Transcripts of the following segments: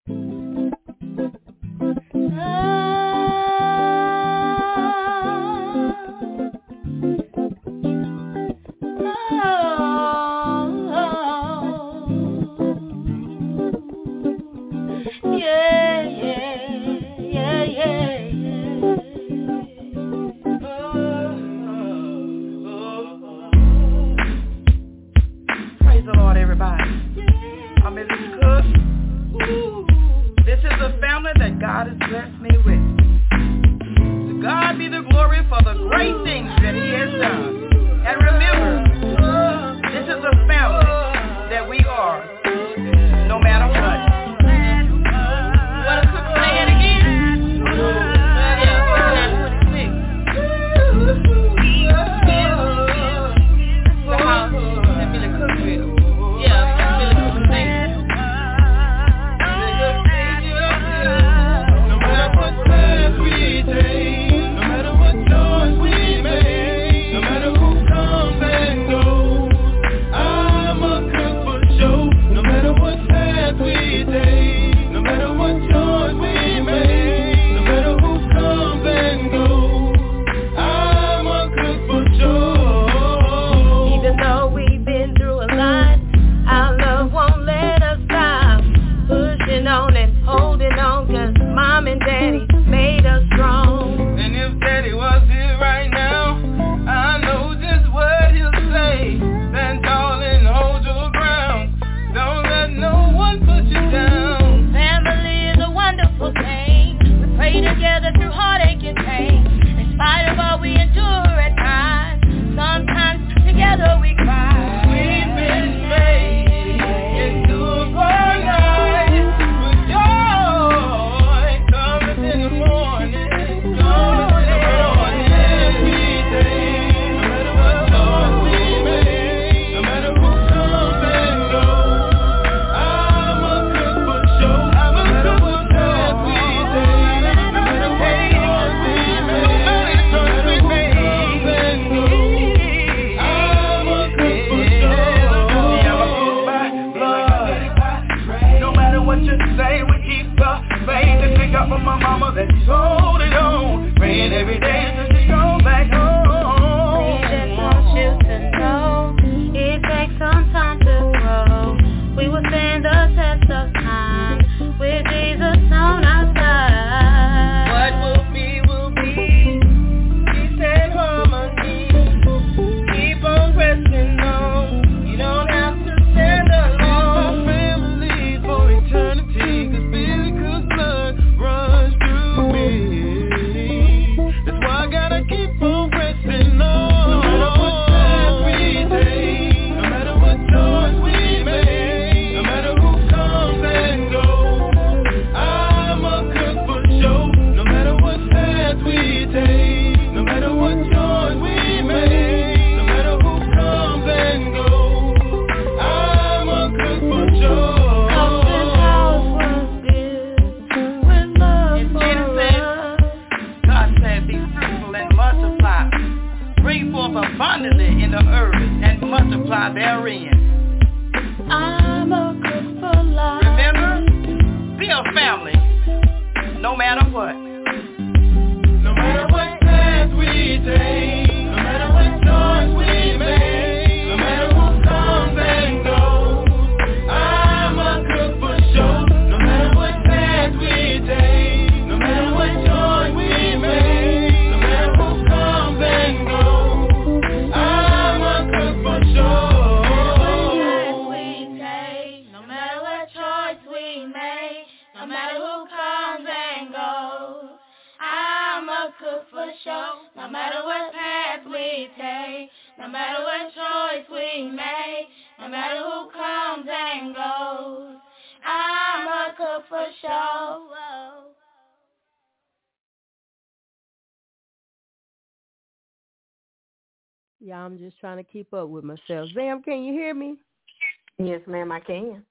Yeah, I'm just trying to keep up with myself. Zam, can you hear me? Yes, ma'am, I can.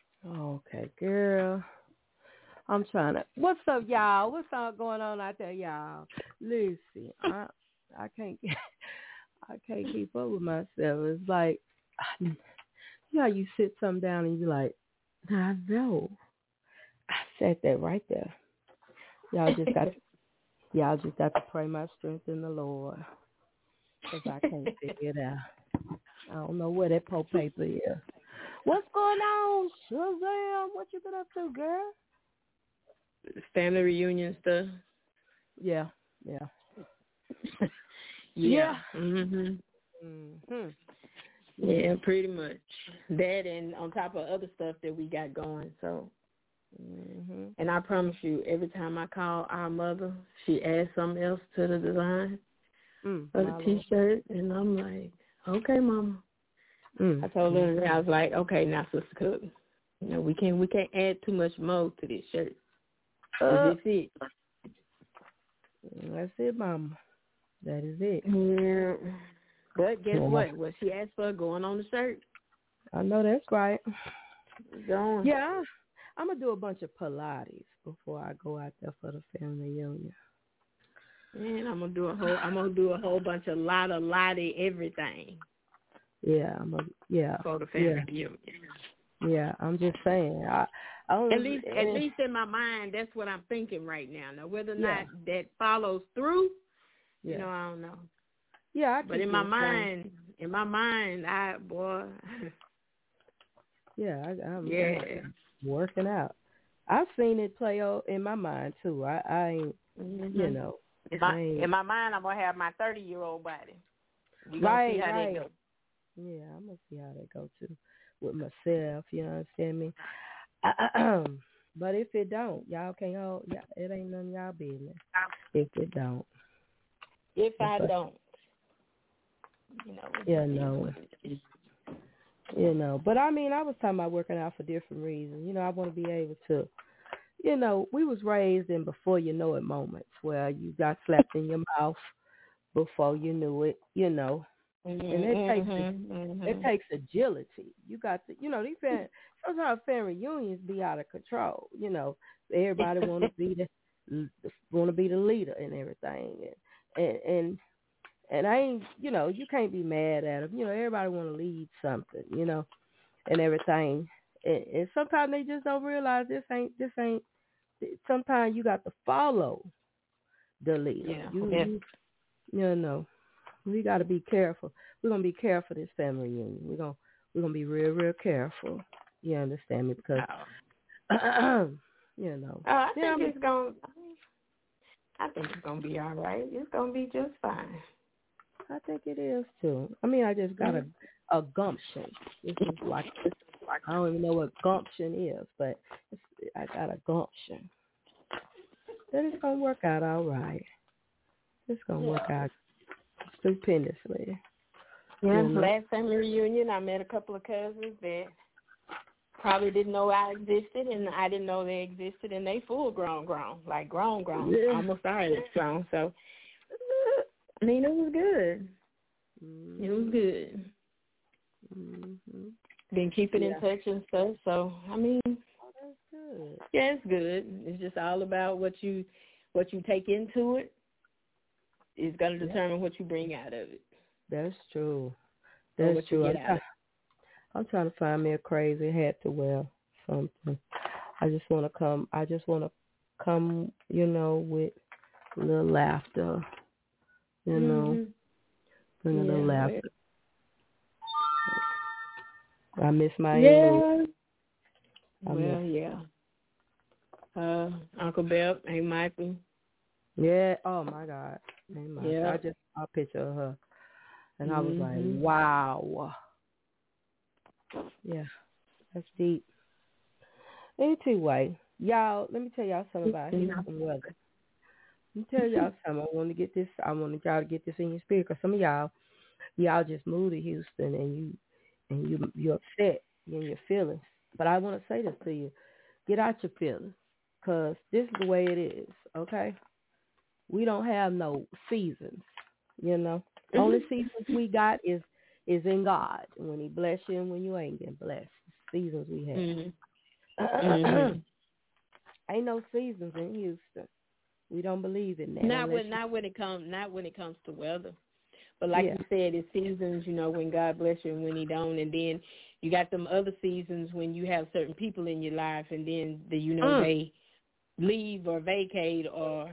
Okay, girl. I'm trying to. What's up, y'all? What's all going on out there, y'all? Listen, I can't I can't keep up with myself. It's like, you know, you sit something down and you're like, I know I appreciate that right there. Y'all just got to pray my strength in the Lord, because I can't figure it out. I don't know where that paper is. What's going on, Shazam? What you been up to, girl? Family reunion stuff. Yeah. Yeah. Mhm. Yeah, pretty much that, and on top of other stuff that we got going. So, and I promise you, every time I call our mother, she adds something else to the design of the T-shirt, and I'm like, okay, Mama. I told her, I was like, okay, now, Sister Cook, we can't add too much more to this shirt. That's it. That's it, Mama. That is it. Yeah. But guess what? What she asked for going on the shirt. I know that's right. Going. Yeah, I'm gonna do a bunch of Pilates before I go out there for the family reunion. And I'm gonna do a whole bunch of lottie everything. Yeah, for the family reunion. Yeah, I'm just saying. At least in my mind, that's what I'm thinking right now. Now, whether or not that follows through, I don't know. Yeah, but in my mind, I'm working out. I've seen it play out in my mind too. I ain't, in my mind, I'm gonna have my 30-year-old body. We gonna see how that goes. Yeah, I'm gonna see how that goes too with myself. You understand me? But if it don't, y'all can't hold. It ain't none of y'all business. If it don't. If I don't. But I mean, I was talking about working out for different reasons. I want to be able to, we was raised in before you know it moments where you got slapped in your mouth before you knew it, and it takes agility. You got to, sometimes family reunions be out of control. Everybody want to be the leader and everything, and I ain't, you can't be mad at them. Everybody want to lead something, and everything. And sometimes they just don't realize this ain't. Sometimes you got to follow the leader. We got to be careful. We're gonna be careful this family reunion. We're gonna be real, real careful. You understand me? Because I think it's gonna be all right. It's gonna be just fine. I think it is too. I mean, I just got a gumption. This is like I don't even know what gumption is, but I got a gumption that it's gonna work out all right. It's gonna work out stupendously. Yeah, last family reunion, I met a couple of cousins that probably didn't know I existed, and I didn't know they existed, and they full grown, like grown, almost already grown. So, I mean, it was good. It was good. Been keeping in touch and stuff. So, I mean, that's good. Yeah, it's good. It's just all about what you take into it. Is going to determine what you bring out of it. That's true. That's true. I'm trying to find me a crazy hat to wear. Something. I just want to come. With a little laughter. Bring a little laughter. I miss my Uncle Bell, Aunt Michael. Yeah. Oh my God. Yeah. I just saw a picture of her, and I was like, wow. Yeah, that's deep. Anyway, y'all, let me tell y'all something about Houston weather. Let me tell y'all something. I want y'all to get this in your spirit, because some of y'all just moved to Houston, and you're upset in your feelings. But I want to say this to you: get out your feelings, because this is the way it is. Okay, we don't have no seasons. Only seasons we got is in God. When He bless you and when you ain't getting blessed. Seasons we have. Ain't no seasons in Houston. We don't believe in that. Not when it comes to weather. But like you said, it's seasons, when God bless you and when He don't, and then you got them other seasons when you have certain people in your life, and then they leave or vacate or,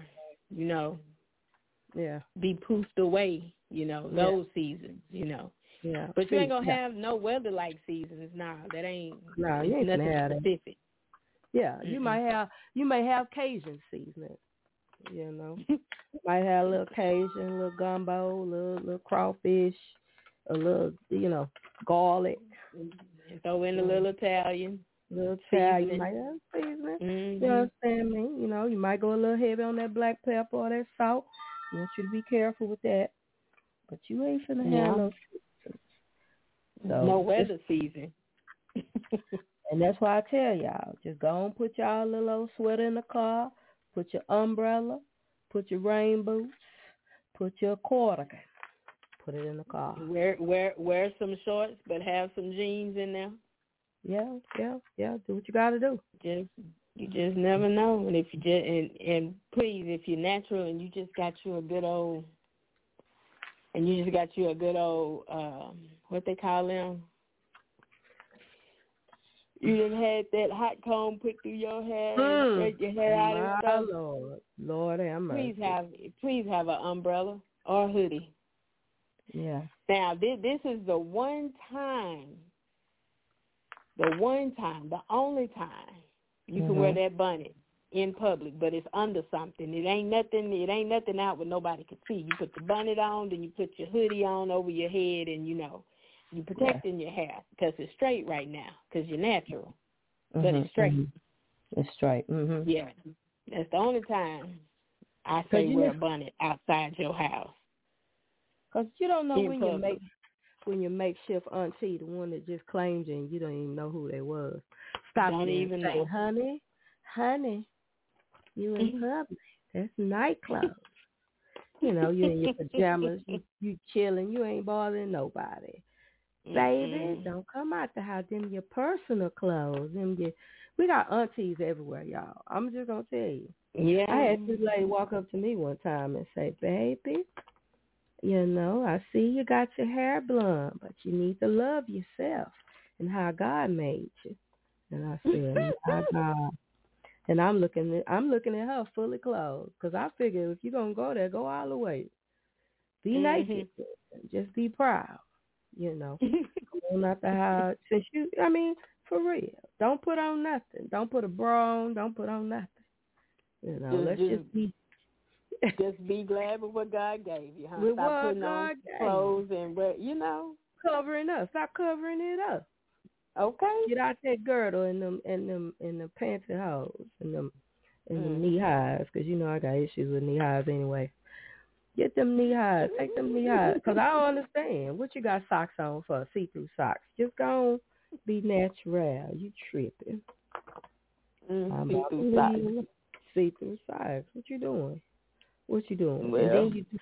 Yeah. be poofed away, those seasons, Yeah. But you ain't going to have no weather-like seasons. Nah, that ain't, No, you ain't nothing gonna have specific. that. Yeah, you may have Cajun seasoning, You might have a little Cajun, a little gumbo, a little crawfish, a little, garlic. And throw in a little Italian. Little Italian, you might have seasoning. Mm-hmm. You understand me? You might go a little heavy on that black pepper or that salt. I want you to be careful with that. But you ain't finna have no season. So no weather season. And that's why I tell y'all, just go and put y'all little old sweater in the car, put your umbrella, put your rain boots, put your cardigan, put it in the car. Wear some shorts, but have some jeans in there. Yeah. Do what you got to do. You just never know. And if you just and please, if you're natural and you just got you a good old, what they call them. You done had that hot comb put through your hair and straight your hair out and stuff. Lord have mercy. Please have an umbrella or a hoodie. Yeah. Now this is the only time, the only time you can wear that bonnet in public, but it's under something. It ain't nothing out where nobody can see. You put the bonnet on, then you put your hoodie on over your head, and you're protecting your hair because it's straight right now because you're natural, but it's straight. It's straight. Yeah, that's the only time I say wear a bonnet outside your house. Because you don't know when your makeshift auntie, the one that just claimed you and you don't even know who they was, stop don't you even and say, know. honey, you in public. That's nightclub. You in your pajamas, you chilling, you ain't bothering nobody. Baby, don't come out the house. Them your personal clothes. We got aunties everywhere, y'all. I'm just going to tell you. Yeah. I had this lady walk up to me one time and say, baby, I see you got your hair blonde, but you need to love yourself and how God made you. And I said, my God. And I'm looking at her fully clothed because I figure if you're going to go there, go all the way. Be naked. Just be proud. Not the house. Since for real. Don't put on nothing. Don't put a bra on. Don't put on nothing. Let's just be. Just be glad with what God gave you, huh? With Stop what putting God on gave clothes and covering up. Stop covering it up. Okay. Get out that girdle and them panty hose and them knee highs, because I got issues with knee highs anyway. Get them knee highs. Take them knee highs. Because I don't understand. What you got socks on for? See-through socks. Just go on, be natural. You tripping. See-through socks. See-through socks. What you doing? Well, and then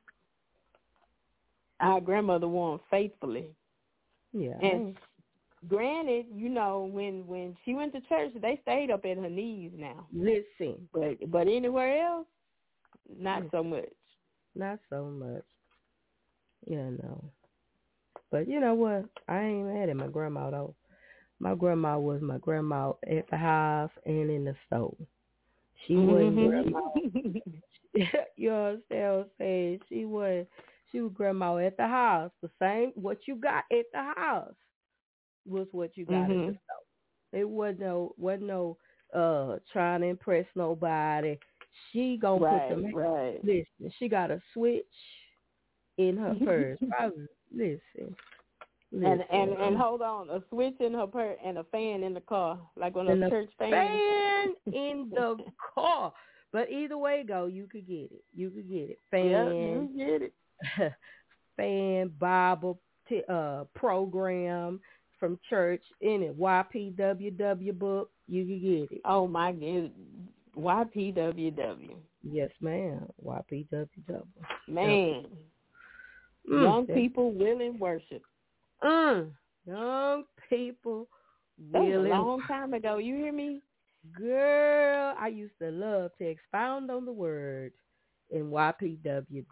our grandmother wore them faithfully. Yeah. And granted, when she went to church, they stayed up at her knees now. Listen. But anywhere else, not so much. Not so much. But you know what? I ain't mad at my grandma, though. My grandma was my grandma at the house and in the store. She wasn't grandma. You understand what I'm saying? She was grandma at the house. The same, what you got at the house was what you got at the store. It wasn't no trying to impress nobody. She gonna put them. Listen, she got a switch in her purse. Listen. And hold on, a switch in her purse and a fan in the car, like one of those church fans. Fan in the car. But either way it go, you could get it. Fan. Yeah, you get it. Fan, Bible program from church, any YPWW book, you could get it. Oh my God, YPWW. Yes, ma'am. YPWW. Man, young people will in worship. Young people will. That was a in. long time ago. You hear me? Girl, I used to love to expound on the word in YPWW.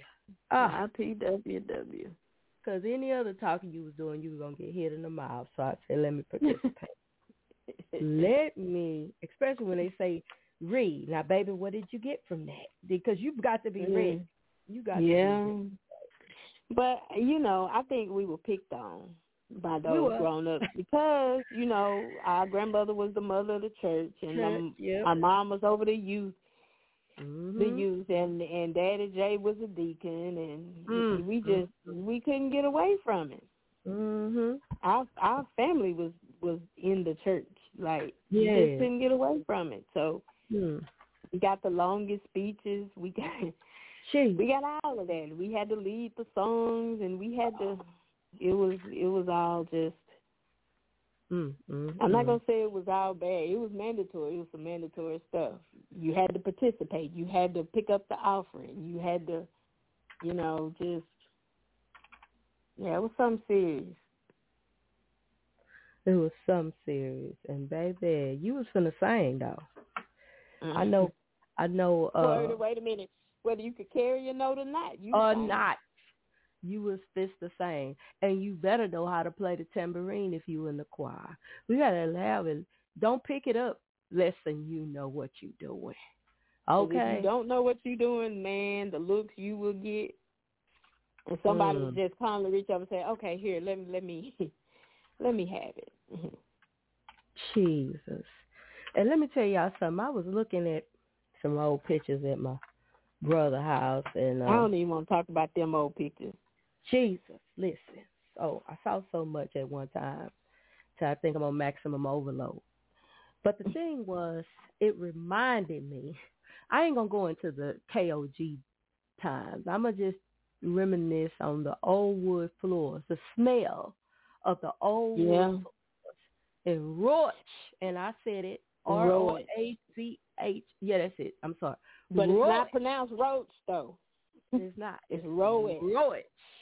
YPWW. Because any other talking you was doing, you were going to get hit in the mouth. So I said, let me participate. Let me, especially when they say Read. Now, baby, what did you get from that? Because you've got to be ready. You got to be ready. But, I think we were picked on by those grown-ups because, our grandmother was the mother of the church, and our mom was over the youth. The youth, and Daddy Jay was a deacon, and we couldn't get away from it. Our family was in the church, like we just couldn't get away from it. So we got the longest speeches. We got all of that. We had to lead the songs, and we had to. It was all just. I'm not gonna say it was all bad. It was mandatory. It was some mandatory stuff. You had to participate. You had to pick up the offering. You had to, it was something serious. It was something serious, and baby, you was finna sing though. I know. Wait a minute. Whether you could carry your note or not, not. You was just the same, and you better know how to play the tambourine if you in the choir. We gotta allow it. Don't pick it up less than you know what you're doing. Okay. If you don't know what you're doing, man, the looks you will get, and somebody will just calmly reach up and say, "Okay, here, let me have it." Jesus, and let me tell y'all something. I was looking at some old pictures at my brother's house, and I don't even want to talk about them old pictures. Jesus, listen. Oh, I saw so much at one time. So I think I'm on maximum overload. But the thing was, it reminded me, I ain't going to go into the KOG times. I'm going to just reminisce on the old wood floors, the smell of the old wood floors in Roach. And I said it, R-O-A-C-H. Yeah, that's it. I'm sorry. But Roach. It's not pronounced Roach, though. It's not. It's Roach. Roach.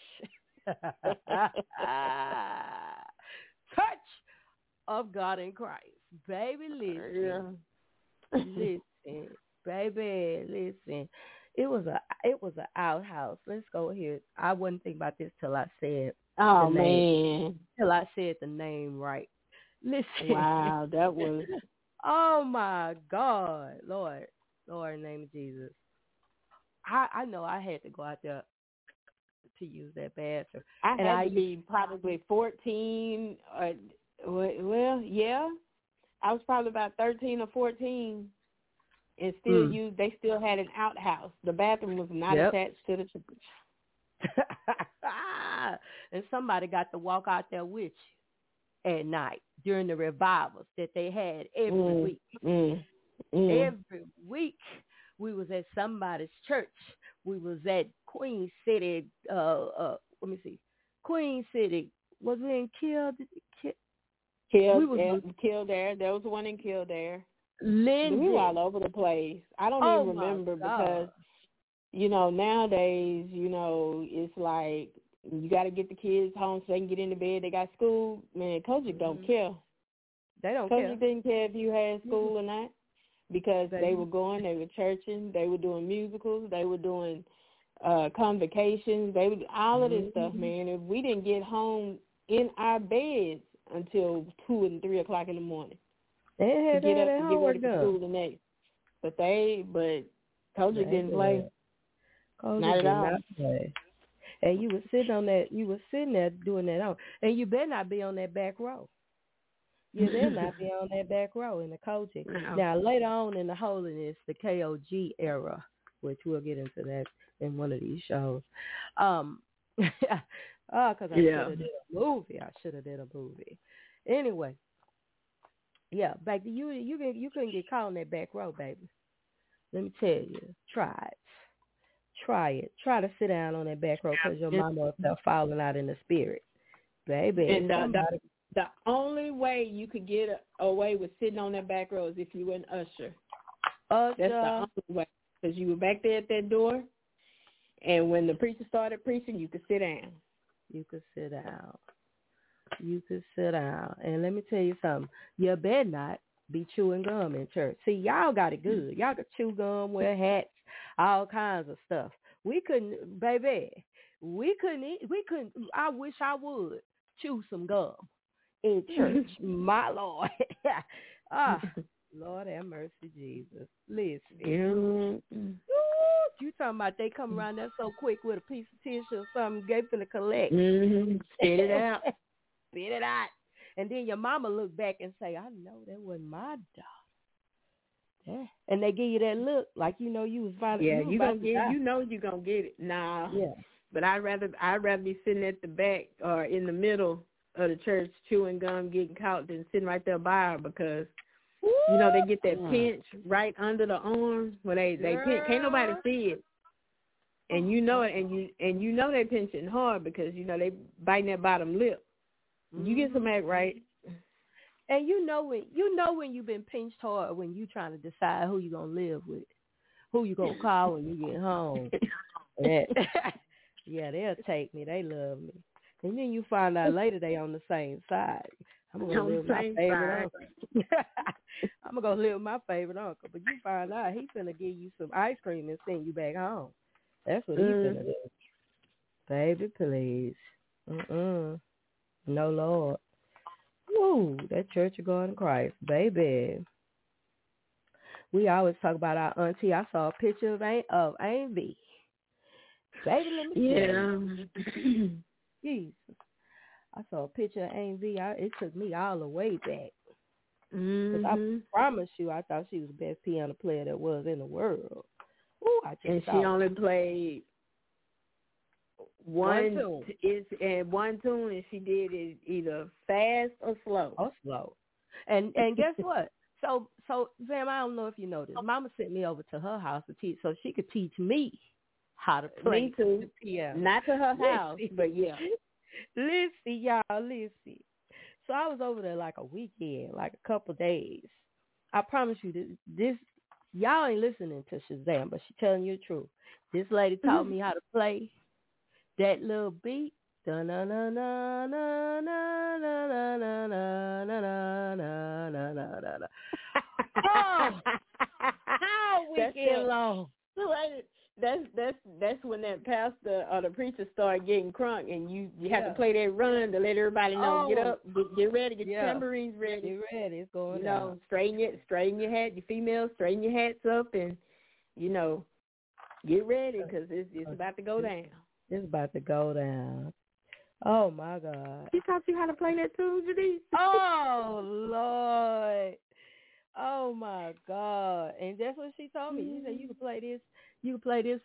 Touch of God in Christ. Baby, listen. Listen. Baby, listen. It was an outhouse. Let's go here. I wouldn't think about this till I said the name. Till I said the name right. Listen. Wow, that was oh my God. Lord in the name of Jesus. I know I had to go out there to use that bathroom. I had to be probably 14. I was probably about 13 or 14, and they still had an outhouse. The bathroom was not attached to the church. And somebody got to walk out there with you at night during the revivals that they had every week. Every week. We was at somebody's church. We was at Queen City. Let me see. Queen City. Was it in Kildare. There was one in Kildare. Linden. We were all over the place. I don't even remember because, nowadays, it's like you got to get the kids home so they can get into bed. They got school. Man, Kojic don't care. They don't care. Kojic didn't care if you had school or not. Because they were going, they were churching, they were doing musicals, they were doing convocations, they would all of this stuff, man. If we didn't get home in our beds until 2 and 3 o'clock in the morning, they had to get up and get ready for school the next. But Kojic didn't play. Not at all. And you were sitting there doing that and you better not be on that back row. You better not be on that back row in the coaching. No. Now, later on in the holiness, the KOG era, which we'll get into that in one of these shows. Because I should have did a movie. Anyway, back to you couldn't get caught on that back row, baby. Let me tell you, try it. Try to sit down on that back row because your mama up there falling out in the spirit, baby. And the only way you could get away with sitting on that back row is if you were an usher. That's the only way. Because you were back there at that door, and when the preacher started preaching, you could sit down. You could sit down. And let me tell you something. You better not be chewing gum in church. See, y'all got it good. Y'all could chew gum, wear hats, all kinds of stuff. We couldn't, baby. We couldn't. I wish I would chew some gum in church. My Lord. Lord have mercy, Jesus. Listen. Mm-hmm. You talking about they come around there so quick with a piece of tissue or something, they finna collect. Mm-hmm. Spit it out. Spit it out. And then your mama look back and say, I know that wasn't my daughter. Yeah. And they give you that look like you know you was finding. Yeah, you gonna get. You know you gonna get it. Nah. Yeah. But I'd rather be sitting at the back or in the middle of the church chewing gum, getting caught, than sitting right there by her because you know they get that pinch right under the arm where they pinch. Can't nobody see it, and you know it, and you know they pinching hard because you know they biting that bottom lip. You get some act right. And you know when you've been pinched hard when you trying to decide who you gonna live with, who you gonna call when you get home. Yeah, they'll take me. They love me. And then you find out later they on the same side. I'm gonna live with my favorite uncle. I'm gonna live with my favorite uncle. But you find out he finna give you some ice cream and send you back home. That's what he finna do. Baby, please. No, Lord. Woo, that Church of God in Christ, baby. We always talk about our auntie. I saw a picture of Aunt V. Baby, let me tell you. Jesus. I saw a picture of Aunt V. It took me all the way back. Because I promise you, I thought she was the best piano player there was in the world. Ooh, she only played one tune. One tune, and she did it either fast or slow. And guess what? So Sam, I don't know if you know this. Mama sent me over to her house to teach, so she could teach me how to play. Me too. The piano. Not to her house, but yeah. Listen, y'all, listen. So I was over there like a weekend, like a couple days. I promise you, this y'all ain't listening to Shazam, but she's telling you the truth. This lady taught me how to play that little beat. Da na na na na na na na na na na na na na na. Oh, how weekend long? That's when that pastor or the preacher start getting crunk, and you have to play that run to let everybody know. Get up, get ready, get your tambourines ready. Get ready, it's going. You know, straighten your hat. You females, straighten your hats up, and you know, get ready because it's about to go down. It's about to go down. Oh my God! She taught you how to play that too, Janice? Oh Lord! Oh my God! And that's what she told me. She said you can play this. You can play this.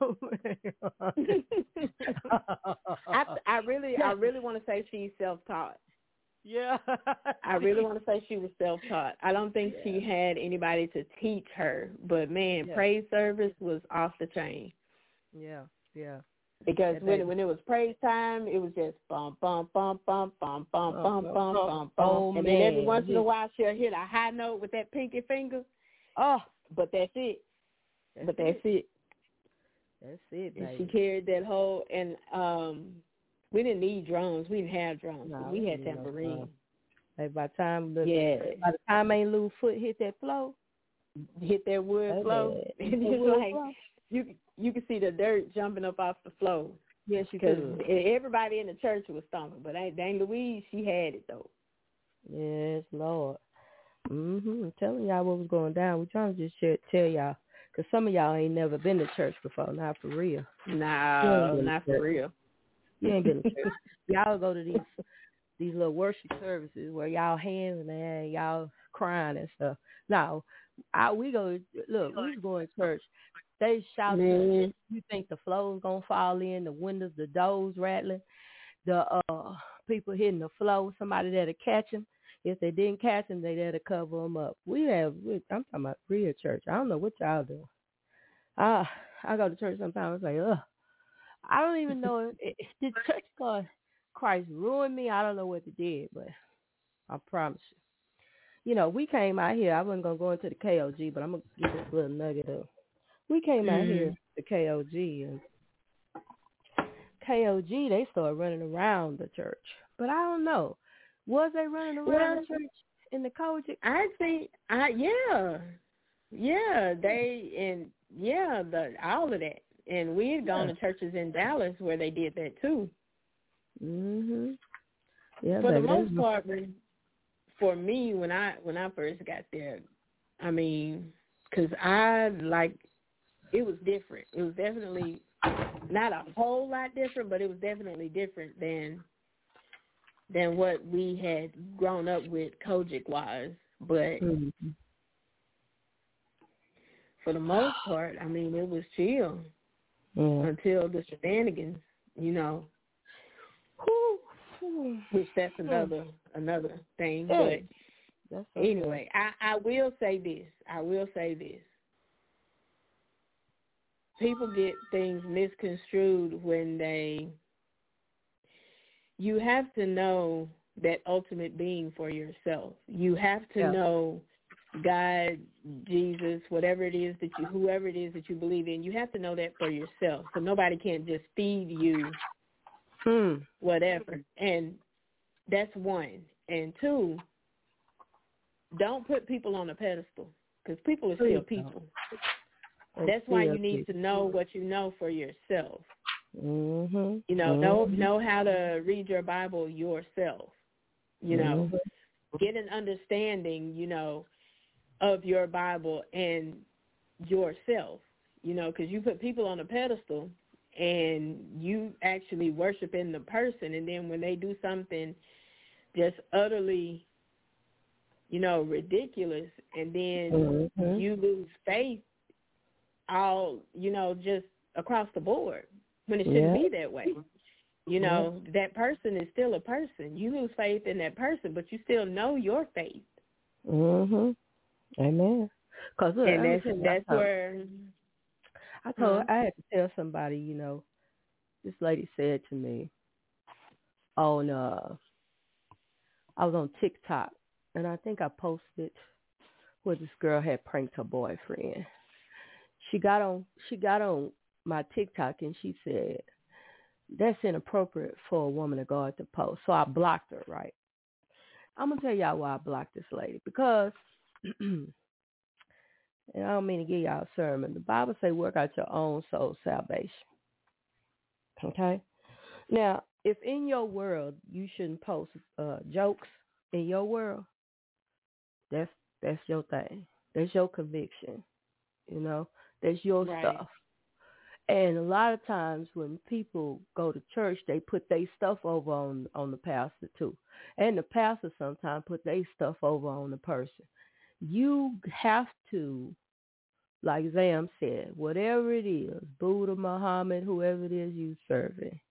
I really want to say she's self-taught. Yeah. I really want to say she was self-taught. I don't think she had anybody to teach her. But man, praise service was off the chain. Yeah. Because when it was praise time, it was just bum bum bum bum bum bum bum bum bum bum, and then every once in a while she'll hit a high note with that pinky finger. Oh, but that's it. That's it. That's it, baby. And she carried that whole. And we didn't need drums. We didn't have drums. No, we had tambourine. Like by the time Aunt Lou's foot hit that floor, hit that wood floor, and it's like you could see the dirt jumping up off the floor. Yes, you could. Because everybody in the church was stomping, but Aunt Louise, she had it though. Yes, Lord. I'm telling y'all what was going down. We're trying to just tell y'all, because some of y'all ain't never been to church before. Not for real. No, not for real. You ain't been to church. Y'all go to these little worship services where y'all hands and y'all crying and stuff. No, we was going to church. They shouting. You think the floor's gonna fall in, the windows, the doors rattling, the people hitting the floor. Somebody there to catch them. If they didn't catch them, they there to cover them up. I'm talking about real church. I don't know what y'all do. I go to church sometimes. It's like, ugh. I don't even know if did church called Christ ruin me. I don't know what it did, but I promise you. You know, we came out here. I wasn't gonna go into the KOG, but I'm gonna get this little nugget up. We came out here to KOG, and KOG, they started running around the church. But I don't know. Was they running around the church in the KOG? I think, all of that. And we had gone to churches in Dallas where they did that too. Yeah, for the most part, for me, when I first got there, I mean, because it was different. It was definitely not a whole lot different, but it was definitely different than what we had grown up with Kojic-wise. But for the most part, I mean, it was chill until the shenanigans, which that's another thing. But anyway, I will say this. People get things misconstrued when you have to know that ultimate being for yourself. You have to know God, Jesus, whoever it is that you believe in. You have to know that for yourself. So nobody can't just feed you whatever. And that's one. And two, don't put people on a pedestal, because people are still people. That's why you need to know what you know for yourself. Know how to read your Bible yourself. Get an understanding, of your Bible and yourself. Because you put people on a pedestal and you actually worship in the person, and then when they do something just utterly, ridiculous, and then you lose faith all, just across the board, when it shouldn't be that way. That person is still a person. You lose faith in that person, but you still know your faith. Amen. Cause look, and that's where I had to tell somebody, this lady said to me I was on TikTok, and I think I posted where this girl had pranked her boyfriend. She got on my TikTok, and she said, that's inappropriate for a woman of God to post. So I blocked her, right? I'm going to tell y'all why I blocked this lady. Because, and I don't mean to give y'all a sermon, the Bible say work out your own soul salvation. Okay? Now, if in your world you shouldn't post jokes in your world, that's your thing. That's your conviction. That's your stuff. And a lot of times when people go to church, they put their stuff over on the pastor too. And the pastor sometimes put their stuff over on the person. You have to, like Zam said, whatever it is, Buddha, Muhammad, whoever it is you serving,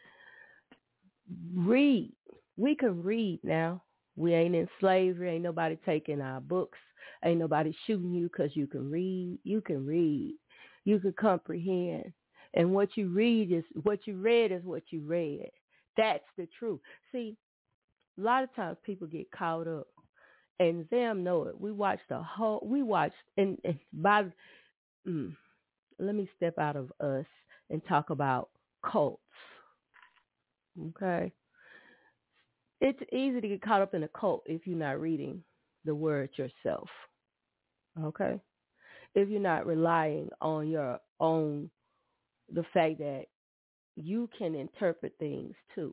read. We can read now. We ain't in slavery. Ain't nobody taking our books. Ain't nobody shooting you because you can read. You can read. You can comprehend. And what you read is what you read is what you read. That's the truth. See, a lot of times people get caught up, and them know it. Let me step out of us and talk about cults. Okay? It's easy to get caught up in a cult if you're not reading the word yourself. Okay? If you're not relying on your own, the fact that you can interpret things too.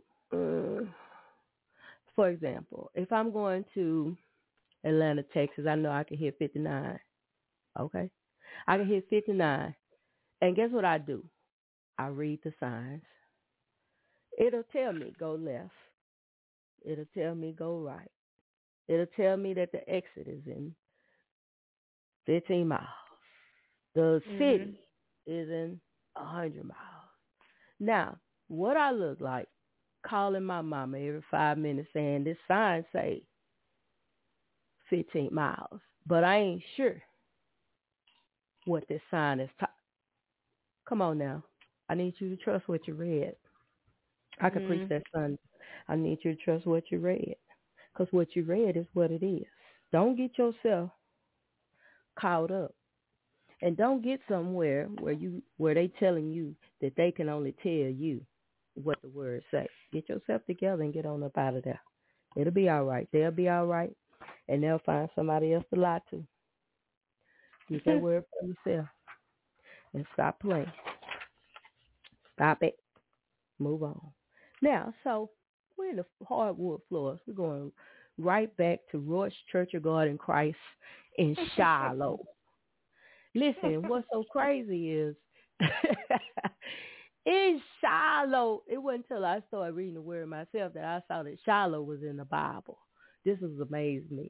For example, if I'm going to Atlanta, Texas, I know I can hit 59. Okay? I can hit 59. And guess what I do? I read the signs. It'll tell me go left. It'll tell me go right. It'll tell me that the exit is in 15 miles. The city is in 100 miles. Now, what I look like calling my mama every 5 minutes saying this sign say 15 miles, but I ain't sure what this sign is. Come on now. I need you to trust what you read. I could preach that Sunday. I need you to trust what you read, because what you read is what it is. Don't get yourself caught up. And don't get somewhere where they telling you that they can only tell you what the words say. Get yourself together and get on up out of there. It'll be all right. They'll be all right, and they'll find somebody else to lie to. Get that word for yourself and stop playing. Stop it. Move on. Now, so we're in the hardwood floors. We're going right back to Roach Church of God in Christ in Shiloh. Listen, what's so crazy is in Shiloh, it wasn't until I started reading the word myself that I saw that Shiloh was in the Bible. This has amazed me.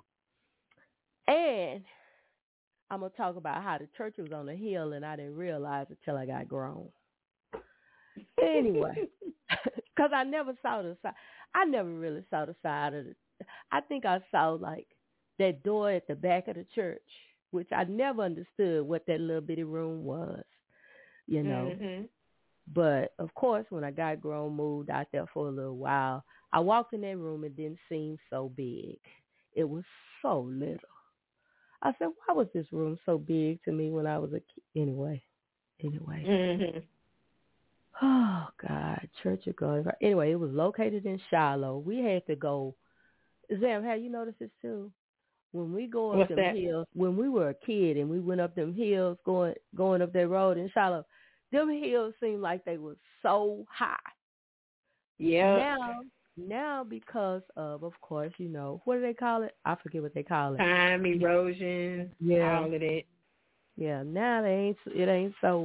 And I'm going to talk about how the church was on a hill and I didn't realize it until I got grown. Anyway, because I never saw the side. I never really saw the side of it. I think I saw like that door at the back of the church, which I never understood what that little bitty room was, you know. Mm-hmm. But, of course, when I got grown, moved out there for a little while, I walked in that room. It didn't seem so big. It was so little. I said, why was this room so big to me when I was a kid? Anyway. Mm-hmm. Oh, God, Church of God. Anyway, it was located in Shiloh. We had to go. Zam, have you noticed this too? When we go up them hills, when we were a kid and we went up them hills going up that road in Shiloh, them hills seemed like they were so high. Yeah. Now because of course, you know, what do they call it? I forget what they call it. Time erosion. Yeah. All of it. Yeah. Now it ain't so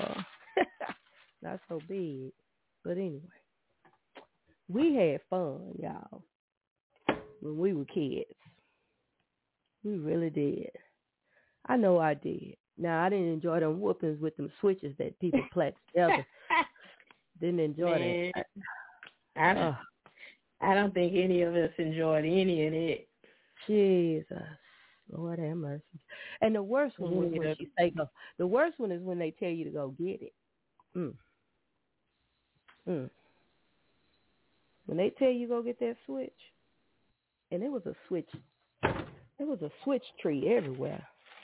not so big. But anyway, we had fun, y'all, when we were kids. We really did. I know I did. Now, I didn't enjoy them whoopings with them switches that people played together. Didn't enjoy that. I don't think any of us enjoyed any of it. Jesus. Lord have mercy. And the worst one was when she say go. The worst one is when they tell you to go get it. When they tell you go get that switch, and it was a switch tree everywhere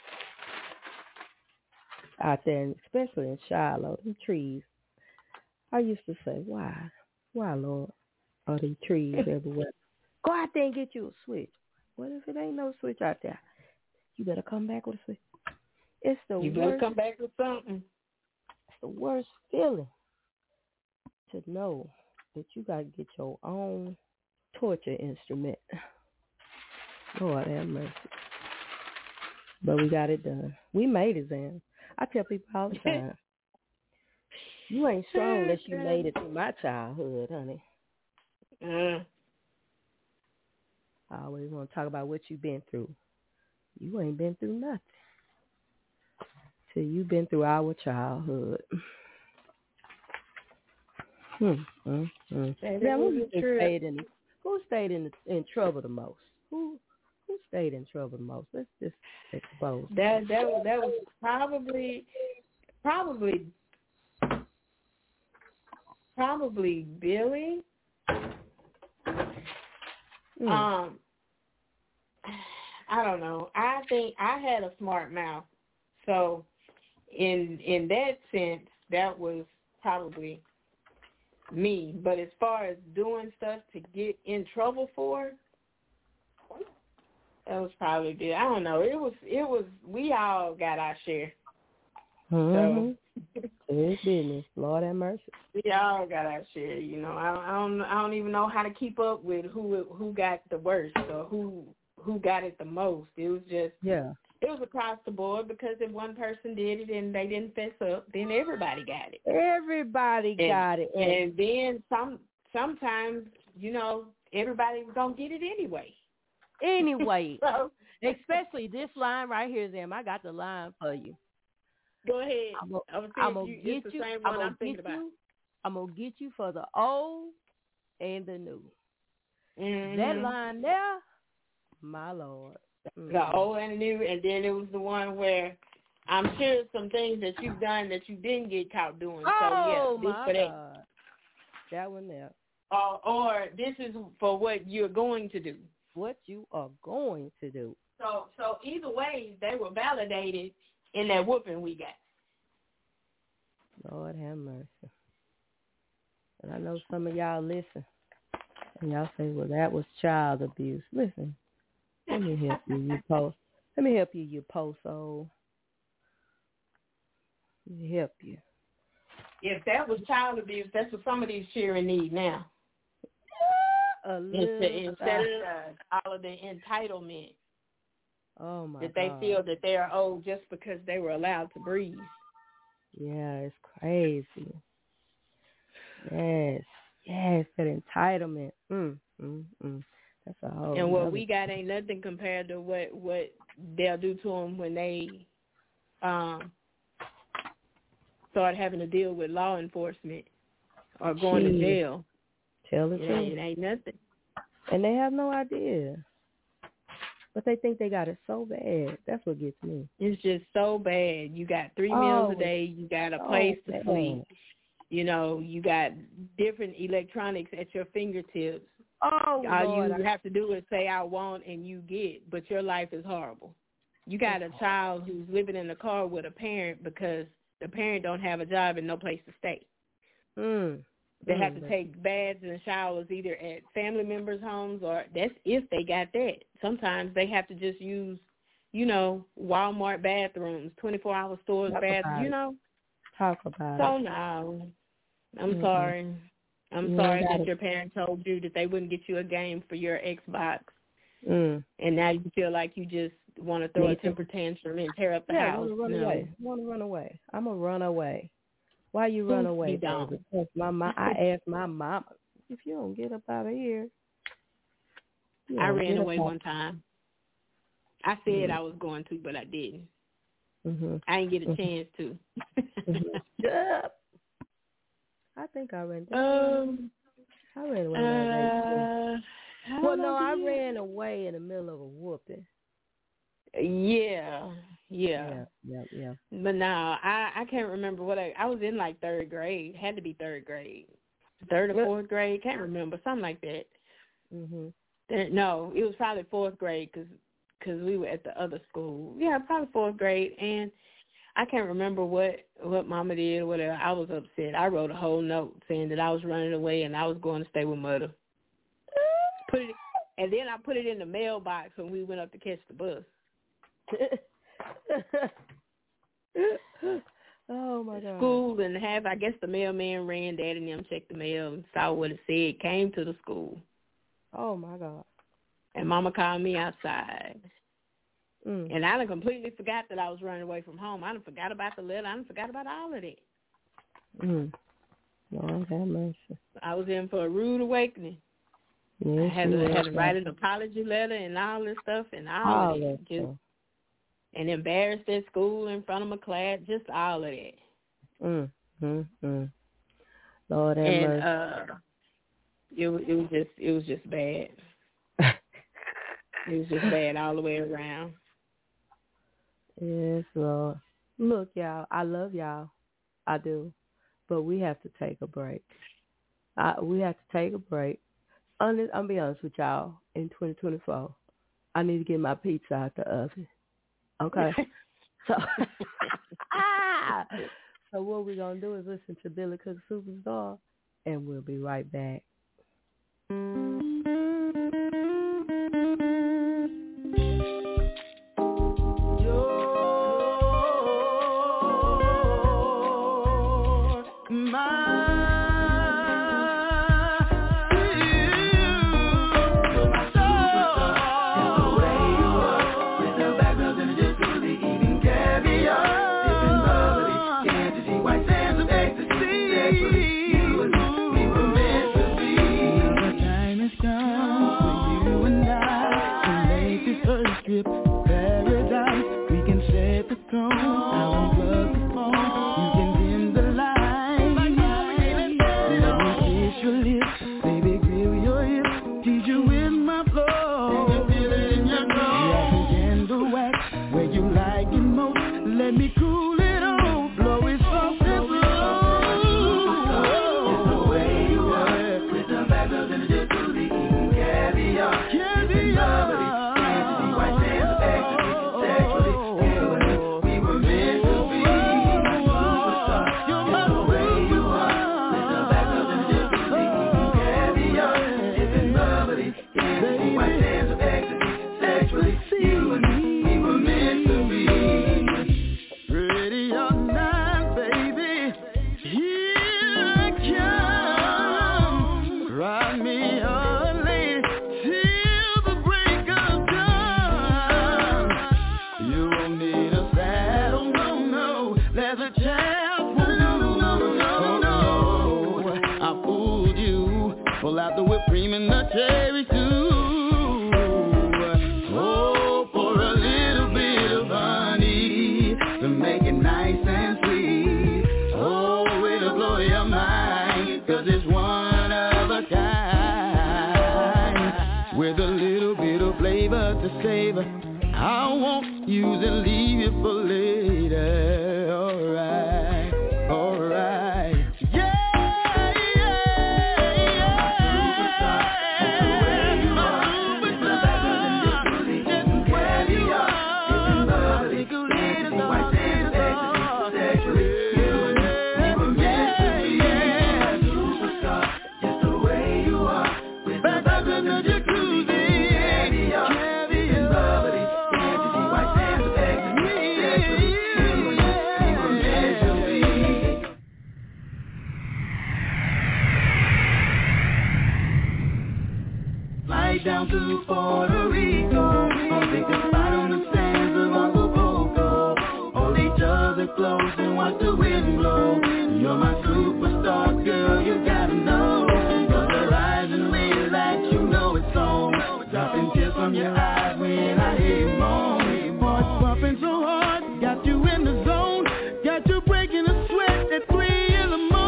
out there, and especially in Shiloh, the trees. I used to say, why, Lord, are these trees everywhere? Go out there and get you a switch. What if it ain't no switch out there? You better come back with a switch. You better come back with something. It's the worst feeling to know that you got to get your own torture instrument. Lord have mercy. But we got it done. We made it, Zan. I tell people all the time, you ain't strong unless you made it through my childhood, honey. I always want to talk about what you've been through. You ain't been through nothing till you've been through our childhood. Now, who stayed in trouble the most? Who stayed in trouble the most? Let's just expose that was probably Billy. I don't know. I think I had a smart mouth, so in that sense, that was probably me. But as far as doing stuff to get in trouble for, that was probably good. I don't know. It was. We all got our share. So it's business. Lord have mercy. We all got our share. You know, I don't even know how to keep up with who got the worst or who got it the most. It was just It was across the board because if one person did it and they didn't fess up, then everybody got it. Got it. And then sometimes, you know, everybody was gonna get it anyway. So, especially this line right here, Zam. I got the line for you. Go ahead. I'm gonna get you. I'm gonna get you for the old and the new. Mm-hmm. That line there, my Lord. Mm-hmm. The old and the new, and then it was the one where I'm sure some things that you've done that you didn't get caught doing. Oh, so my God. That one there. Or this is for what you're going to do. What you are going to do. So either way, they were validated in that whooping we got. Lord have mercy. And I know some of y'all listen, and y'all say, well, that was child abuse. Listen, let me help you, you post. Let me help you post. So let me help you. If that was child abuse, that's what some of these children need now. instead of all of the entitlement. Oh my God. That they feel that they are owed just because they were allowed to breathe. Yeah, it's crazy. Yes, that entitlement. That's a whole. And what we got ain't nothing compared to what they'll do to them when they start having to deal with law enforcement or going to jail. Tell the truth. It ain't nothing. And they have no idea. But they think they got it so bad. That's what gets me. It's just so bad. You got 3 meals a day. You got a place to sleep. You know, you got different electronics at your fingertips. All you have to do is say, I want, and you get. But your life is horrible. You got a child who's living in a car with a parent because the parent don't have a job and no place to stay. They have to take baths and showers either at family members' homes or that's if they got that. Sometimes they have to just use, Walmart bathrooms, 24-hour stores bathrooms, Talk about So no, I'm sorry. I'm sorry that your parents told you that they wouldn't get you a game for your Xbox. And now you feel like you just want to throw a temper tantrum and tear up the house. I want to run away. I'm going to run away. Why you run away? Because I asked my mama, if you don't get up out of here. I ran away one time. I said I was going to, but I didn't. I didn't get a chance to. I think I ran away. I ran away. I ran away in the middle of a whooping. Yeah. But no, I can't remember what I was in like third grade. Had to be third grade, third or fourth grade. Can't remember, something like that. No, it was probably fourth grade because we were at the other school. Yeah, probably fourth grade, and I can't remember what Mama did or whatever. I was upset. I wrote a whole note saying that I was running away and I was going to stay with Mother. And then I put it in the mailbox when we went up to catch the bus. Oh my God. School and I guess the mailman ran, Dad and them checked the mail and saw what it said, came to the school. Oh my God. And Mama called me outside. And I done completely forgot that I was running away from home. I done forgot about the letter. I done forgot about all of that. Lord have mercy. I was in for a rude awakening. Yes, I had to write an apology letter and all this stuff and all of that. And embarrassed at school in front of my class, just all of that. Lord have mercy. It was just bad. It was just bad all the way around. Yes, Lord. Look, y'all, I love y'all. I do. But we have to take a break. We have to take a break. I'll be honest with y'all. In 2024, I need to get my pizza out the oven. Okay? So what we're going to do is listen to Billy Cook Superstar, and we'll be right back. as a child. No, I fooled you. Pull out the whipped cream and the cherry too. Oh, for a little bit of honey to make it nice and sweet. Oh, it'll blow your mind, 'cause it's one of a kind, with a little bit of flavor to savor. I won't use and leave you for later. Alright, alright. Yeah, down to Puerto Rico, I'll take a spot on the sands of Acapulco. Hold each other close and watch the wind blow. You're my superstar, girl, you gotta know. Cause the rising wave that you know it's on. Dropping tears from your eyes when I hear you moan. Heart's pumping so hard, got you in the zone. Got you breaking a sweat at 3 in the morning.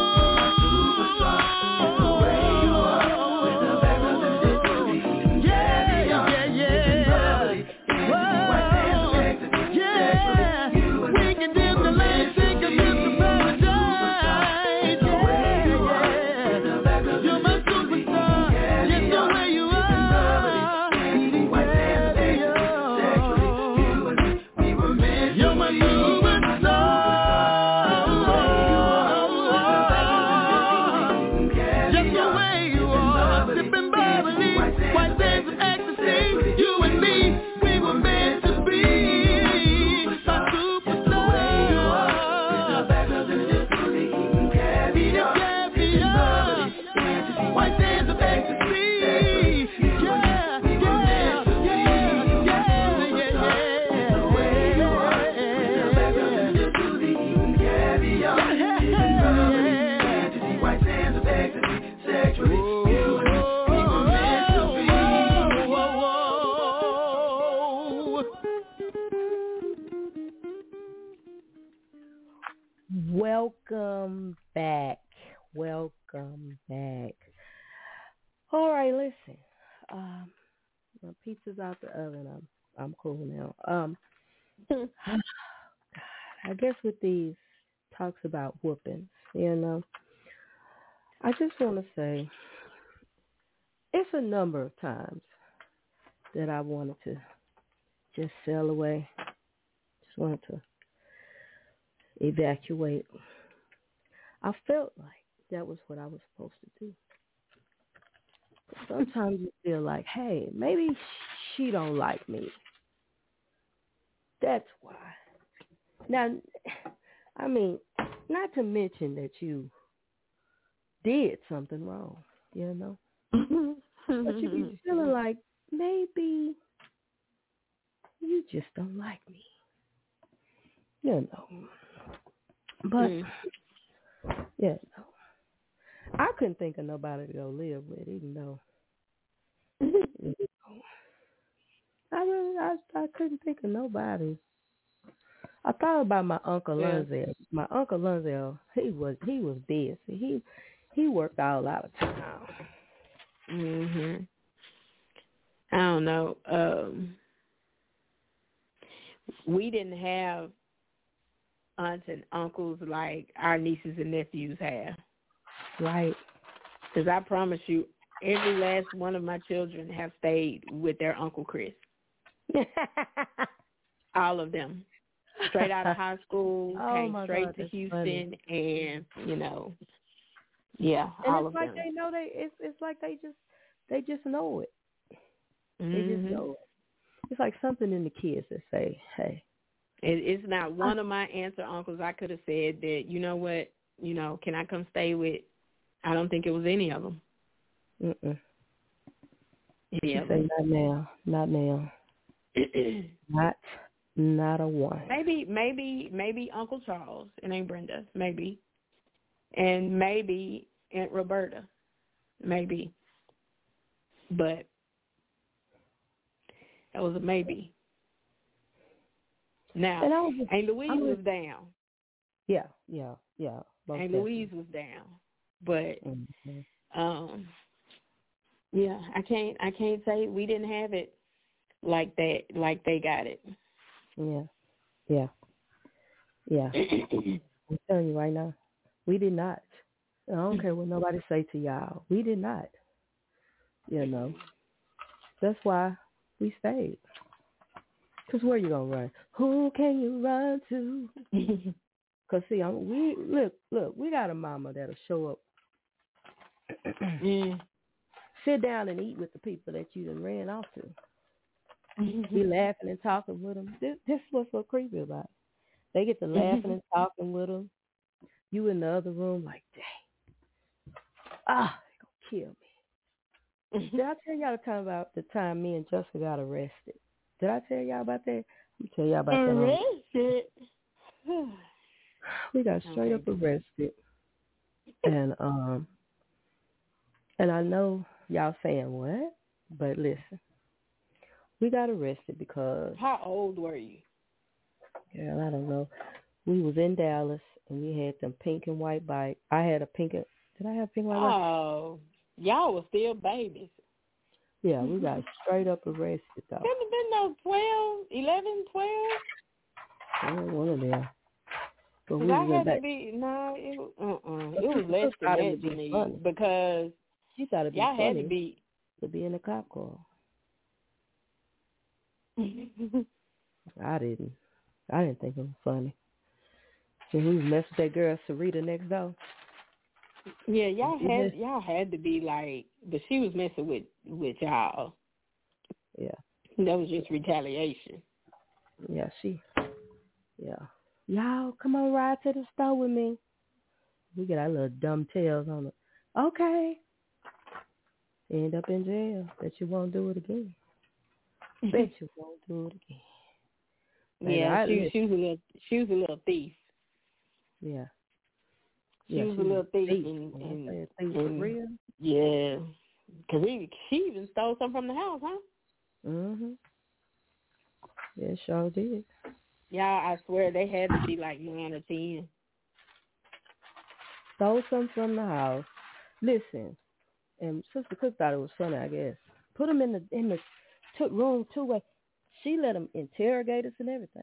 Welcome back. All right, listen. My pizza's out the oven. I'm cool now. I guess with these talks about whoopings, I just want to say it's a number of times that I wanted to just sail away. Just wanted to evacuate. I felt like that was what I was supposed to do. Sometimes you feel like, hey, maybe she don't like me. That's why. Now, I mean, not to mention that you did something wrong, but you be feeling like maybe you just don't like me, But, I couldn't think of nobody to go live with, even though I couldn't think of nobody. I thought about my Uncle Lunzel. My Uncle Lunzel, he was busy. He worked all out of town. I don't know. We didn't have aunts and uncles like our nieces and nephews have. Right. Because I promise you, every last one of my children have stayed with their Uncle Chris. All of them. Straight out of high school, came straight to Houston, and, all of them. They know it's like they just know it. They just know it. It's like something in the kids that say, hey. It's not one of my aunts or uncles I could have said that, you know what, can I come stay with? I don't think it was any of them. Yeah. Say not now. Not Not a one. Maybe Uncle Charles and Aunt Brenda, maybe. And maybe Aunt Roberta, maybe. But that was a maybe. Now, Aunt Louise was down. Yeah. Aunt Louise was down. But yeah, I can't say we didn't have it like that, like they got it. Yeah. I'm telling you right now, we did not. I don't care what nobody say to y'all. We did not. You know. That's why we stayed. Because where you going to run? Who can you run to? Because, see, we got a mama that'll show up. Sit down and eat with the people that you done ran off to. Be laughing and talking with them. This is what's so creepy about it. They get to laughing and talking with them. You in the other room like, dang. They're going to kill me. Did I tell y'all the time me and Jessica got arrested? Did I tell y'all about that? Let me tell y'all about that. Arrested? We got straight up arrested. And I know y'all saying what? But listen. We got arrested because... How old were you? Girl, I don't know. We was in Dallas, and we had them pink and white bikes. I had a pink... Did I have pink and white bike? Oh, y'all were still babies. Yeah, we got straight up arrested, though. Couldn't have been no 12, 11, 12? One of them. But we I had to be... No, it was less than that to me. Because she thought it'd be y'all funny had to be... To be in a cop car. I didn't think it was funny. So he was messing with that girl Sarita next door. Yeah, y'all had to be like, but she was messing with y'all. Yeah, that was just retaliation. Yeah, y'all come on, ride to the store with me. We get our little dumb tails on it. Okay. End up in jail. Bet you won't do it again. Bet you won't do it again. Yeah, she was a little thief. Yeah. She was a little thief. And for real? Yeah. Because she even stole something from the house, huh? Mm-hmm. Yeah, sure did. Yeah, I swear they had to be like 9 or 10. Stole something from the house. Listen, and Sister Cook thought it was funny, I guess. Put them in the room two-way. She let them interrogate us and everything.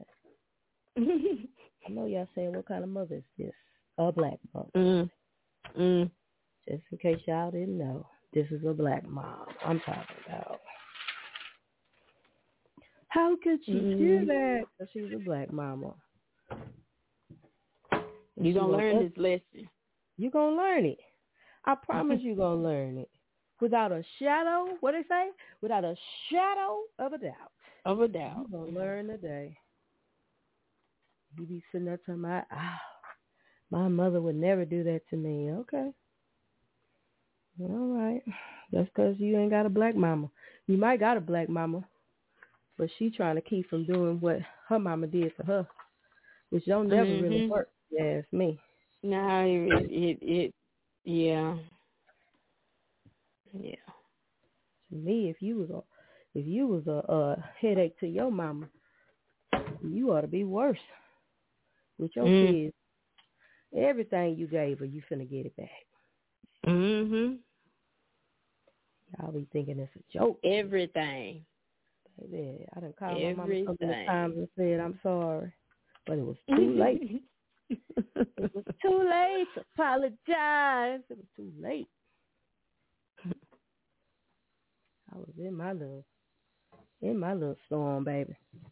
I know y'all saying, what kind of mother is this? A black mother. Just in case y'all didn't know, this is a black mom I'm talking about. How could she do that? Because she's a black mama. You're going to learn this lesson. You're going to learn it. I promise you're going to learn it. Without a shadow, what they say? Without a shadow of a doubt. You're going to learn today. You be sitting there talking about, my mother would never do that to me. Okay. All right. That's because you ain't got a black mama. You might got a black mama, but she trying to keep from doing what her mama did to her, which don't never really work, if you ask me. No, it yeah. To me, if you was a headache to your mama, you ought to be worse with your kids. Everything you gave her, you finna get it back. Y'all be thinking it's a joke. Everything. Baby, I done called my mama so many times and said I'm sorry, but it was too late. It was too late to apologize. It was too late. I was in my little storm, baby.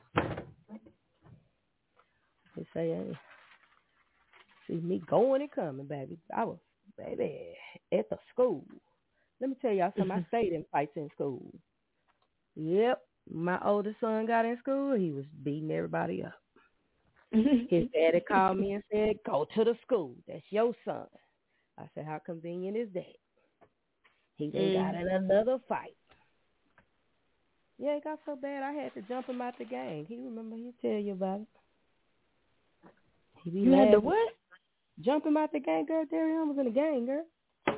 They say, see me going and coming, baby. I was, baby, at the school. Let me tell y'all something. I stayed in fights in school. Yep. My oldest son got in school. He was beating everybody up. His daddy called me and said, go to the school. That's your son. I said, how convenient is that? He done got in another fight. Yeah, it got so bad I had to jump him out the gang. He remember, he'll tell you about it. He be You had to laughing. what? Jump him out the gang, girl. Darian was in the gang, girl.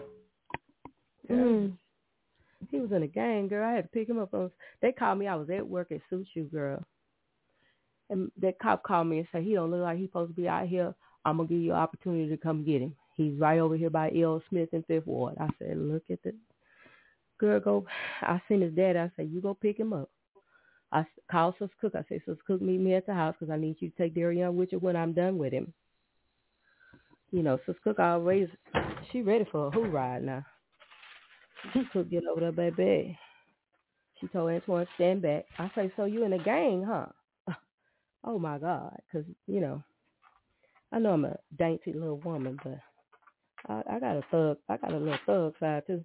He was in a gang, girl. I had to pick him up. They called me. I was at work at Suchu, girl. And that cop called me and said, he don't look like he's supposed to be out here. I'm going to give you an opportunity to come get him. He's right over here by L. Smith in 5th Ward. I said, look at the girl, go. I seen his dad. I said, you go pick him up. I called Sister Cook. I said, Sister Cook, meet me at the house because I need you to take Darian with you when I'm done with him. You know, Sister Cook always, she ready for a who ride now. Sister Cook get over there, baby. She told Antoine, stand back. I say, so you in a gang, huh? Oh, my God. Because, you know, I know I'm a dainty little woman, but I got a thug. I got a little thug side, too.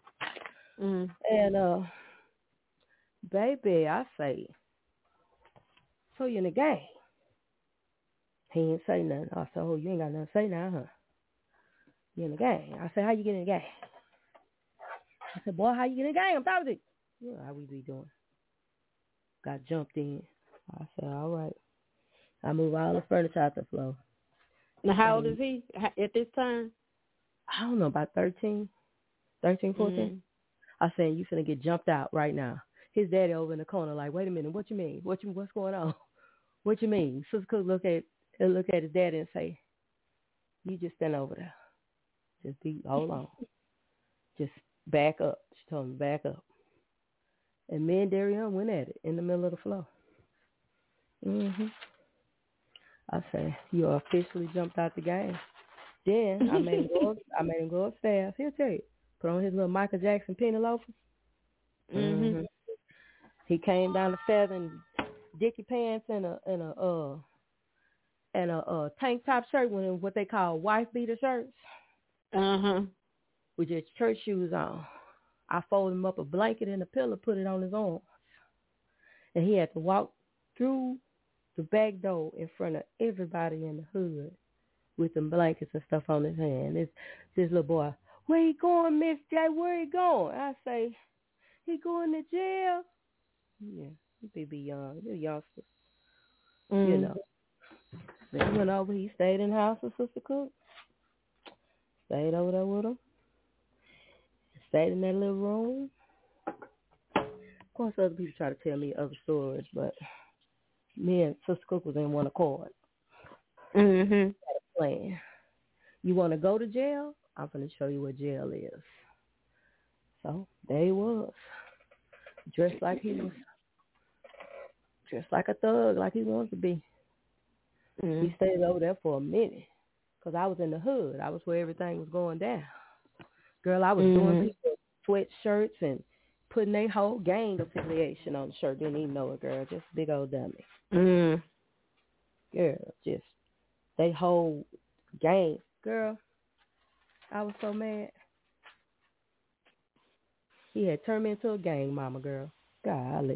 And, baby, I say, so you in a gang? He ain't say nothing. I said, oh, you ain't got nothing to say now, huh? You in the gang. I said, how you get in the gang? I said, boy, how you get in the gang? I'm talking to you. You know how we be doing. Got jumped in. I said, all right. I move all the furniture out the floor. Now, how old is he at this time? I don't know, about 13, 14. I said, you finna get jumped out right now. His daddy over in the corner like, wait a minute, what you mean? What's going on? What you mean? Sister Cook look at his daddy and say, you just stand over there. Hold on. Just back up. She told him, back up. And me and Darian went at it in the middle of the floor. I say, you officially jumped out the game. Then I made him go upstairs. He'll tell you. Put on his little Michael Jackson penny loafers. He came down the stairs in dicky pants and a tank top shirt with what they call wife beater shirts. With just church shoes on. I folded him up a blanket and a pillow, put it on his arm. And he had to walk through the back door in front of everybody in the hood with them blankets and stuff on his hand. This little boy, where he going, Miss J? Where he going? I say, he going to jail. Yeah, he be young. He's a youngster. You know. So he went over. He stayed in the house with Sister Cook. Stayed over there with him. Stayed in that little room. Of course, other people try to tell me other stories, but me and Sister Cook was in one accord. Had a plan. You want to go to jail? I'm going to show you what jail is. So there he was, dressed like a thug, like he wanted to be. He stayed over there for a minute because I was in the hood. I was where everything was going down. Girl, I was doing people sweatshirts and putting their whole gang affiliation on the shirt. Didn't even know it, girl. Just a big old dummy. Girl, just they whole gang. Girl, I was so mad. He had turned me into a gang mama, girl. Golly.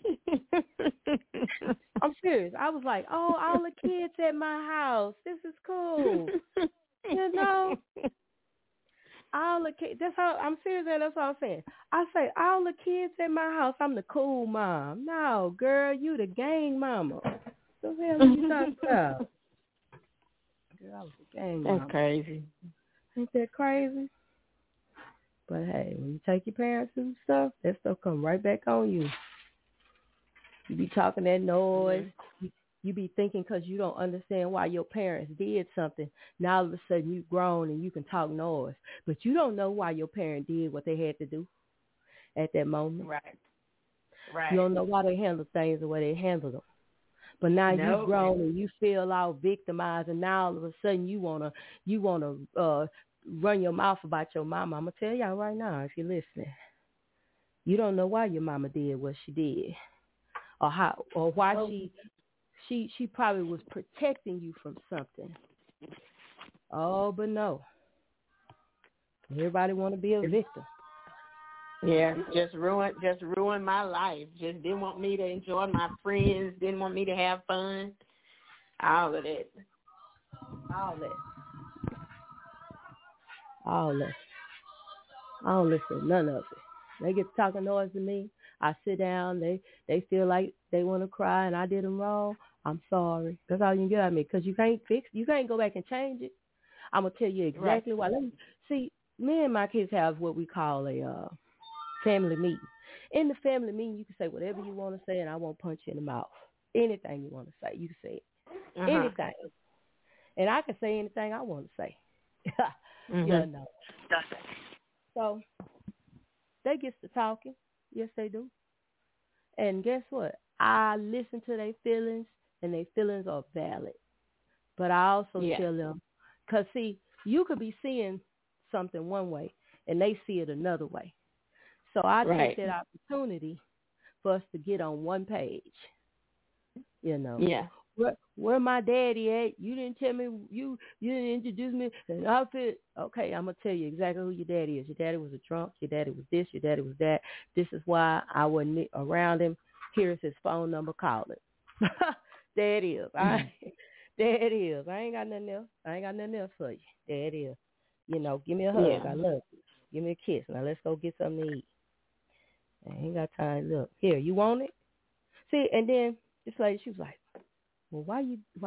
I'm serious. I was like, oh, all the kids at my house. This is cool. You know? All the kids. That's how I'm serious. That's what I'm saying. I say, all the kids at my house, I'm the cool mom. No, girl, you the gang mama. What the hell are you talking about? Girl, I was the gang mama. That's crazy. Ain't that crazy? But hey, when you take your parents through stuff, that stuff come right back on you. You be talking that noise. You be thinking because you don't understand why your parents did something. Now all of a sudden you grown and you can talk noise. But you don't know why your parent did what they had to do at that moment. Right. You don't know why they handled things the way they handled them. But now you've grown and you feel all victimized, and now all of a sudden you wanna run your mouth about your mama. I'm gonna tell y'all right now, if you're listening, you don't know why your mama did what she did, or how, or why she probably was protecting you from something. Oh, but no, everybody want to be a victim. Yeah, just ruined my life. Just didn't want me to enjoy my friends. Didn't want me to have fun. All of that. I don't listen to none of it. They get talking noise to me. I sit down, they feel like they want to cry and I did them wrong, I'm sorry. That's all you can get out of me, because you can't go back and change it. I'm going to tell you exactly why. Let me see, me and my kids have what we call a family meeting. In the family meeting, you can say whatever you want to say, and I won't punch you in the mouth. Anything you want to say, you can say it. Anything. And I can say anything I want to say. You know. So they get to talking. Yes, they do. And guess what? I listen to their feelings, and their feelings are valid. But I also tell them, because, see, you could be seeing something one way, and they see it another way. So I take that opportunity for us to get on one page, you know. Yeah. Where my daddy at? You didn't tell me, you didn't introduce me. And I feel, okay, I'm going to tell you exactly who your daddy is. Your daddy was a drunk. Your daddy was this. Your daddy was that. This is why I wasn't around him. Here's his phone number. Call it. There it is. There it is. I ain't got nothing else. I ain't got nothing else for you. There it is. You know, give me a hug. I love you. Give me a kiss. Now let's go get something to eat. I ain't got time. Look, here, you want it? See, and then this lady, she was like, well, why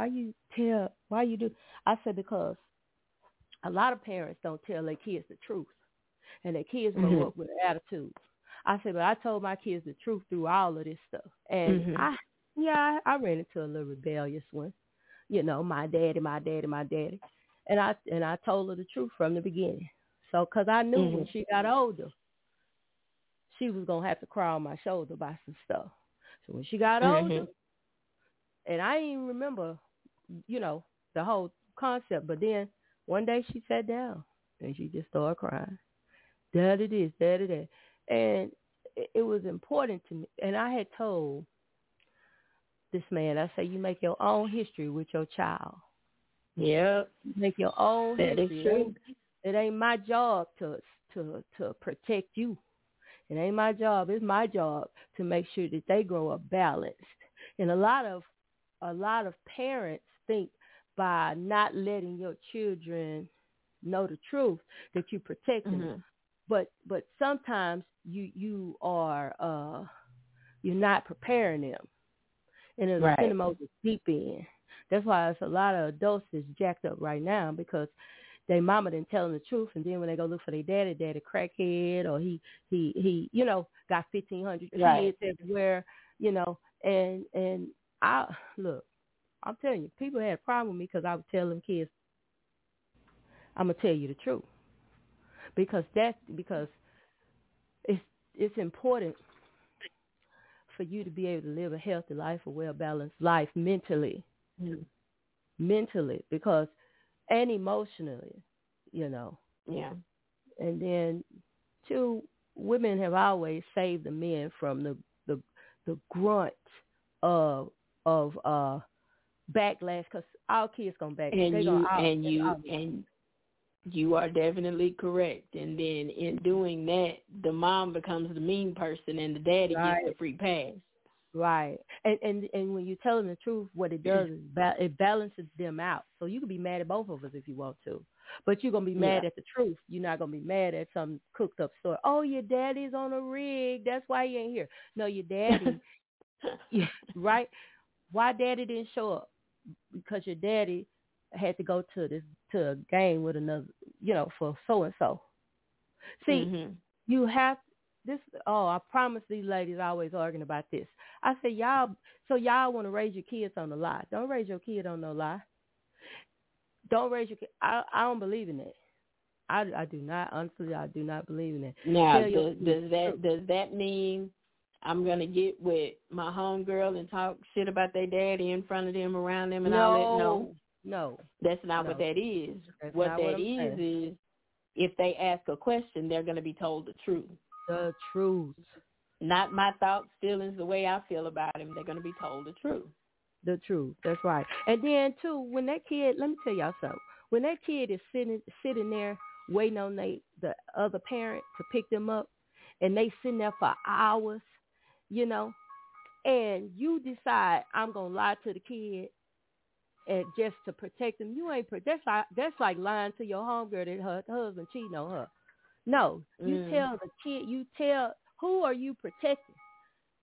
you do? I said, because a lot of parents don't tell their kids the truth, and their kids grow up with an attitude. I said, but I told my kids the truth through all of this stuff. And I ran into a little rebellious one. You know, my daddy. And I told her the truth from the beginning. So, because I knew when she got older, she was going to have to cry on my shoulder about some stuff. So when she got older, and I didn't even remember, you know, the whole concept, but then one day she sat down and she just started crying. That it is. And it was important to me. And I had told this man, I say, you make your own history with your child. Yep. You make your own history. That is true. It ain't my job to protect you. It ain't my job. It's my job to make sure that they grow up balanced. And a lot of parents think by not letting your children know the truth that you protect them. But sometimes you are you're not preparing them, and it'll send them over the deep end. That's why there's a lot of adults that's jacked up right now, because their mama didn't tell them the truth, and then when they go look for their daddy crackhead, or he you know, got 1,500 kids everywhere, you know, and I look, I'm telling you, people had a problem with me because I would tell them kids, I'm gonna tell you the truth, because it's important for you to be able to live a healthy life, a well-balanced life mentally, because and emotionally, you know. Yeah. And then, too, women have always saved the men from the grunt of backlash, because our kids gonna backlash. And you are definitely correct. And then in doing that, the mom becomes the mean person, and the daddy gets the free pass. Right. And when you tell them the truth, what it does is it balances them out. So you can be mad at both of us if you want to, but you're going to be mad at the truth. You're not going to be mad at some cooked up story. Oh, your daddy's on a rig. That's why he ain't here. No, your daddy, right? Why daddy didn't show up? Because your daddy had to go to a game with another, you know, for so-and-so. See, you have this. Oh, I promise these ladies always arguing about this. I say, y'all want to raise your kids on a lie. Don't raise your kid on no lie. Don't raise your kid. I don't believe in that. I do not. Honestly, I do not believe in that. Now, does that mean I'm going to get with my homegirl and talk shit about their daddy in front of them, around them, and all that? No. That's not what that is. What that is if they ask a question, they're going to be told the truth. The truth. Not my thoughts, feelings, the way I feel about him. They're going to be told the truth. The truth. That's right. And then, too, when that kid, let me tell y'all something. When that kid is sitting there waiting on the other parent to pick them up, and they sitting there for hours, you know, and you decide, I'm going to lie to the kid and just to protect them, that's like lying to your homegirl that her husband cheating on her. No, you tell the kid, who are you protecting?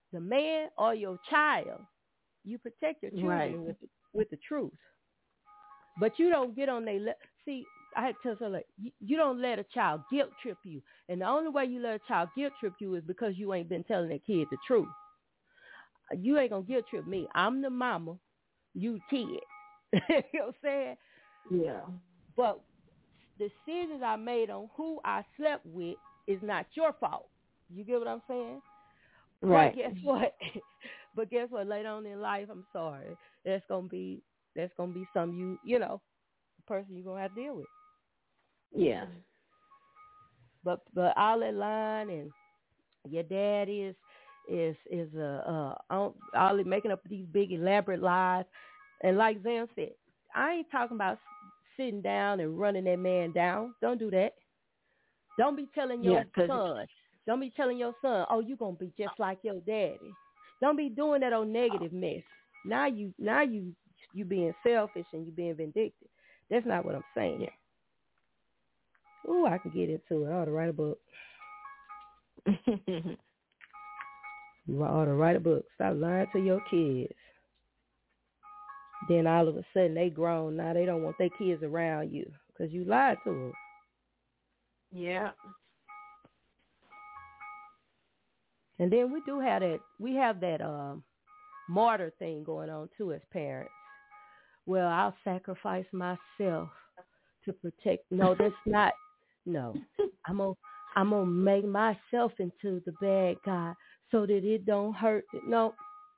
the man or your child, you protect your children with the truth. But you don't get on see, I had to tell her, like, you don't let a child guilt trip you. And the only way you let a child guilt trip you is because you ain't been telling that kid the truth. You ain't going to guilt trip me. I'm the mama, you kid. You know what I'm saying? Yeah. But decisions I made on who I slept with is not your fault. You get what I'm saying? Right. But guess what? But guess what? Later on in life, I'm sorry. That's gonna be some person you're gonna have to deal with. Yeah. But all that line and your dad is all making up these big elaborate lies. And like Zam said, I ain't talking about sitting down and running that man down. Don't do that. Don't be telling your son. Don't be telling your son, oh, you're going to be just like your daddy. Don't be doing that on negative mess. Now you being selfish and you being vindictive. That's not what I'm saying. Ooh, I can get into it. I ought to write a book. You ought to write a book. Stop lying to your kids. Then all of a sudden they grown. Now they don't want their kids around you because you lied to them. Yeah. And then we do have that. We have that martyr thing going on too as parents. Well, I'll sacrifice myself to protect. No, that's not. No, I'm gonna make myself into the bad guy so that it don't hurt. No.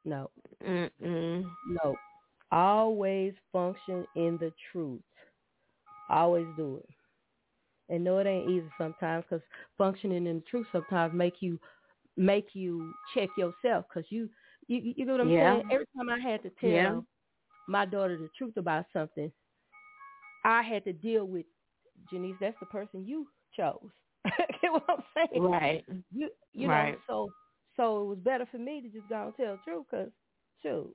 No. Always function in the truth. Always do it. And no, it ain't easy sometimes because functioning in the truth sometimes make you check yourself because you know what I'm saying? Every time I had to tell my daughter the truth about something, I had to deal with, Janice, that's the person you chose. Get what I'm saying? Right. You know, so it was better for me to just go and tell the truth because, shoot,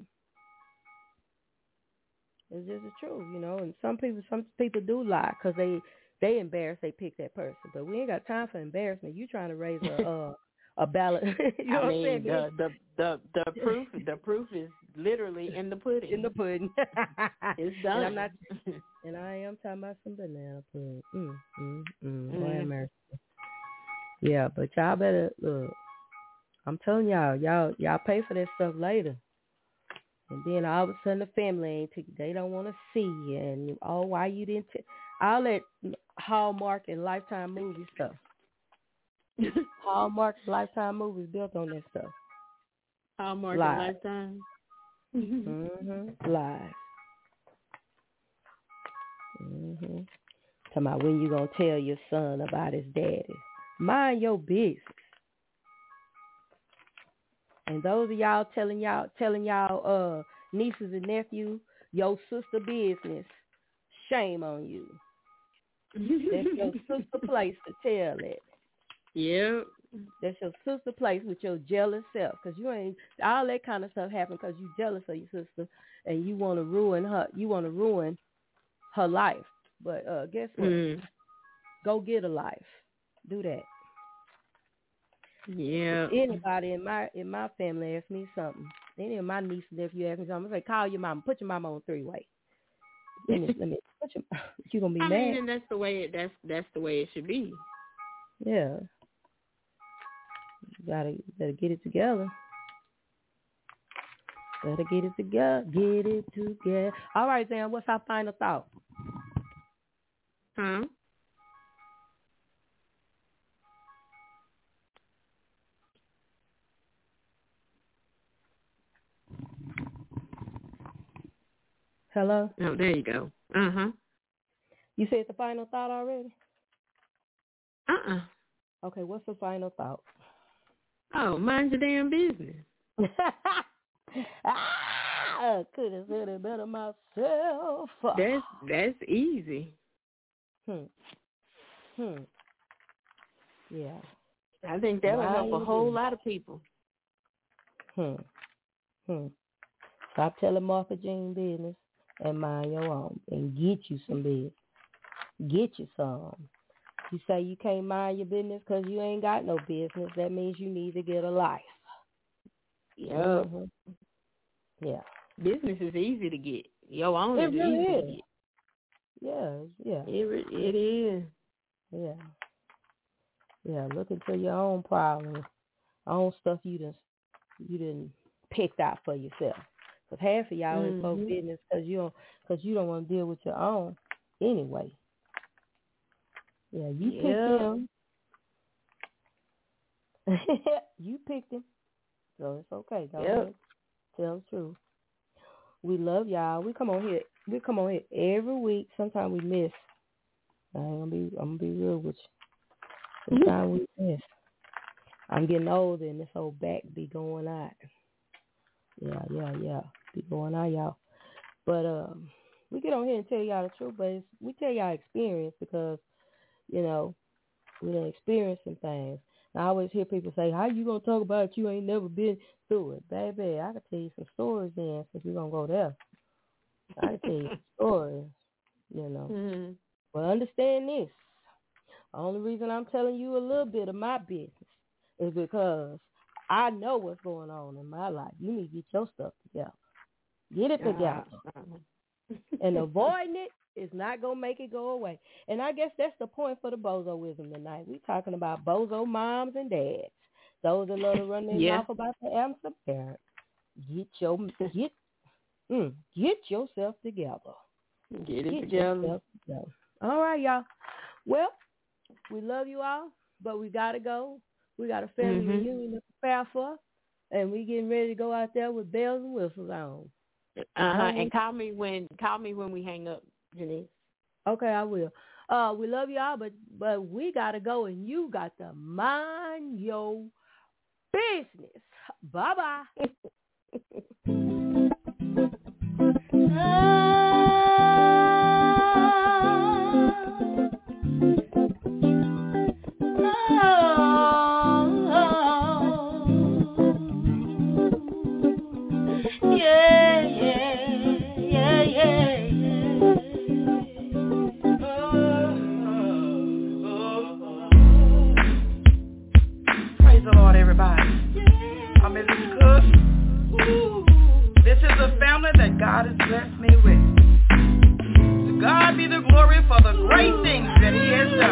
it's just the truth, you know. And some people do lie because they embarrassed they picked that person. But we ain't got time for embarrassment. You trying to raise a ballot. You know what I'm saying? The proof is literally in the pudding. In the pudding. It's done. And I am talking about some banana pudding. Boy, have mercy. Yeah, but y'all better look. I'm telling y'all pay for that stuff later. And then all of a sudden the family ain't they don't want to see you. And why you didn't all that Hallmark and Lifetime movie stuff. Hallmark and Lifetime movies built on that stuff. Hallmark lies. and Lifetime. Lies. Talking about when you gonna tell your son about his daddy. Mind your business. And those of y'all telling y'all nieces and nephews your sister business, shame on you. That's your sister place to tell it. Yeah. That's your sister place with your jealous self, because you ain't all that kind of stuff happen because you jealous of your sister and you want to ruin her. You want to ruin her life. But guess what? Go get a life. Do that. Yeah. If anybody in my family ask me something, any of my nieces and nephews ask me something, I'm gonna say, call your mama, put your mama on 3-way. Let me put you gonna be mad. I mean, and that's the way it should be. Yeah. You better get it together. Better get it together. Get it together. All right, Zan, what's our final thought? Huh? Hello? Oh, there you go. Uh-huh. You said the final thought already? Uh-uh. Okay, what's the final thought? Oh, mind your damn business. I could have said it better myself. That's easy. Yeah. I think that'll help a whole lot of people. Stop telling Martha Jean business and mind your own and get you some business. Get you some. You say you can't mind your business because you ain't got no business. That means you need to get a life. Yep. Yeah. Business is easy to get. Your own is really easy is. to get. Yeah. It is. Yeah. Yeah, look into your own problems, own stuff you didn't picked out for yourself. Because half of y'all is folks' business because you don't want to deal with your own anyway. Yeah, you picked him. You picked him, so it's okay. Don't tell the truth. We love y'all. We come on here every week. Sometimes we miss. I'm gonna be real with you. Sometimes we miss. I'm getting older and this old back be going out. Yeah. Be going out, y'all. But we get on here and tell y'all the truth, but we tell y'all experience because, we done experienced some things. And I always hear people say, how you going to talk about it? You ain't never been through it. Baby, I can tell you some stories then since we're going to go there. I can tell you some stories, But understand this. The only reason I'm telling you a little bit of my business is because I know what's going on in my life. You need to get your stuff together. Get it together. And avoiding it is not going to make it go away. And I guess that's the point for the bozo-wisdom tonight. We're talking about bozo moms and dads. Those that love to run their mouth about the absent parent. Get yourself together. Get it together. All right, y'all. Well, we love you all, but we got to go. We got a family reunion to prepare for, and we getting ready to go out there with bells and whistles on. And call me when we hang up, Janice. Okay, I will. We love y'all, but we got to go, and you got to mind your business. Bye-bye. Praise the Lord, everybody. I'm Mrs. Cook. This is a family that God has blessed me with. To God be the glory for the great things that He has done.